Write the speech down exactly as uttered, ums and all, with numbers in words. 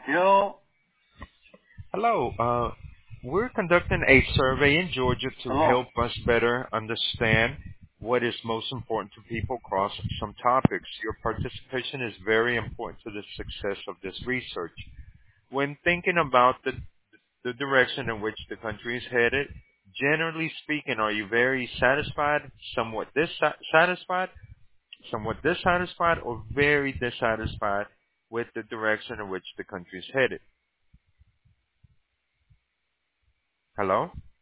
Yo, Hello. Uh, we're conducting a survey in Georgia to hello. help us better understand what is most important to people across some topics. Your participation is very important to the success of this research. When thinking about the, the direction in which the country is headed, generally speaking, are you very satisfied, somewhat dissatisfied, somewhat dissatisfied, or very dissatisfied with the direction in which the country is headed? Hello?